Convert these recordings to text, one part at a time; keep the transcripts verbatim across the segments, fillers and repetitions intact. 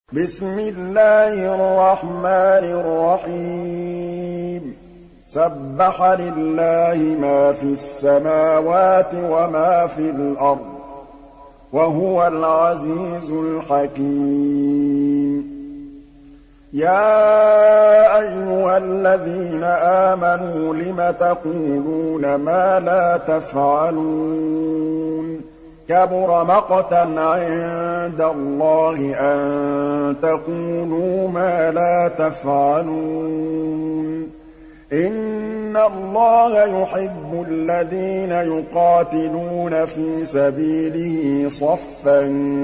بسم الله الرحمن الرحيم سبح لله ما في السماوات وما في الأرض وهو العزيز الحكيم يا أيها الذين آمنوا لم تقولون ما لا تفعلون كبر مقتا عند الله أن تقولوا ما لا تفعلون إن الله يحب الذين يقاتلون في سبيله صفا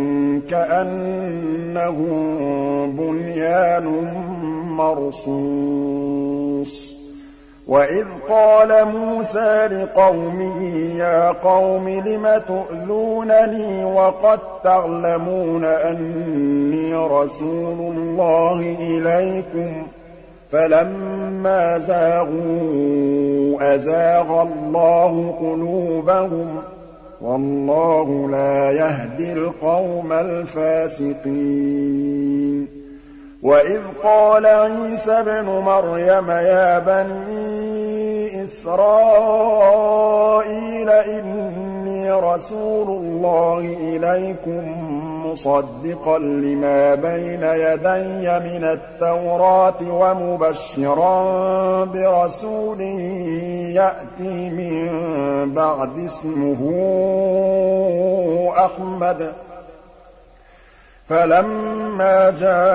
كأنهم بنيان مرصوص وإذ قال موسى لقومه يا قوم لم تؤذونني وقد تعلمون أني رسول الله إليكم فلما زاغوا أزاغ الله قلوبهم والله لا يهدي القوم الفاسقين وإذ قال عيسى ابن مريم يا بني إسرائيل إني رسول الله إليكم مصدقا لما بين يدي من التوراة ومبشرا برسول يأتي من بعد اسمه أحمد فلما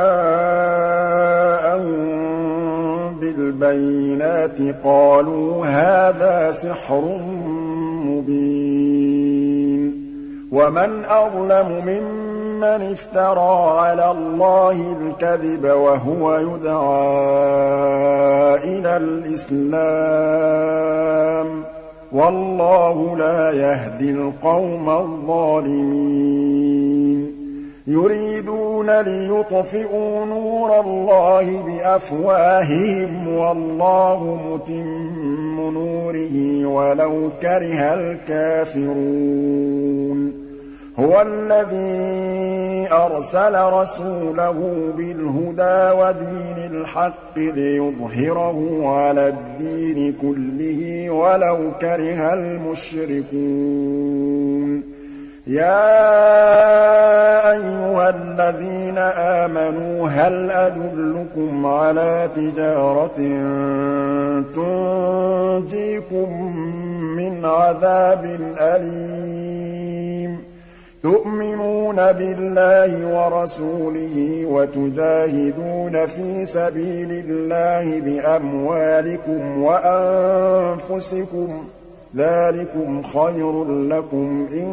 جاءهم بالبينات قالوا هذا سحر مبين ومن أظلم ممن افترى على الله الكذب وهو يدعى إلى الإسلام والله لا يهدي القوم الظالمين يريدون ليطفئوا نور الله بأفواههم والله متم نوره ولو كره الكافرون هو الذي أرسل رسوله بالهدى ودين الحق ليظهره على الدين كله ولو كره المشركون يا أيها الذين آمنوا هل أدلكم على تجارة تنجيكم من عذاب أليم تؤمنون بالله ورسوله وتجاهدون في سبيل الله بأموالكم وأنفسكم ذلكم خير لكم إن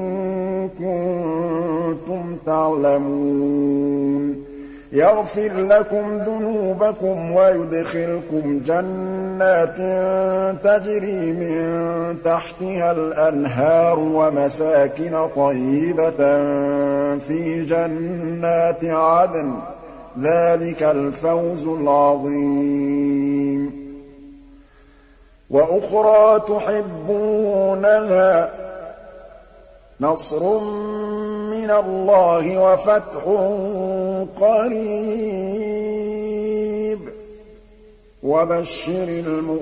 كنتم تعلمون يغفر لكم ذنوبكم ويدخلكم جنات تجري من تحتها الأنهار ومساكن طيبة في جنات عدن ذلك الفوز العظيم وأخرى تحبونها نصر من الله وفتح قريب وبشر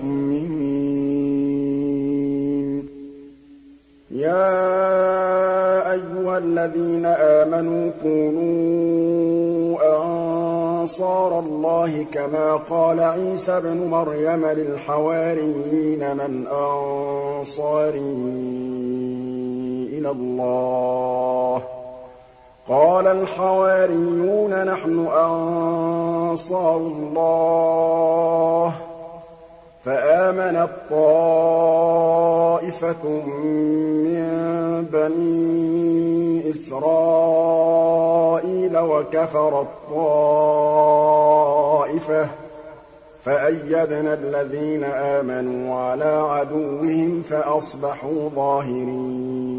المؤمنين يا أيها الذين آمنوا كونوا أنصار الله كما قال عيسى ابن مريم للحواريين من أنصاري إلى الله قال الحواريون نحن أنصار الله فآمنت طائفة من بني إسرائيل وكفرت طائفة فأيدنا الذين آمنوا على عدوهم فأصبحوا ظاهرين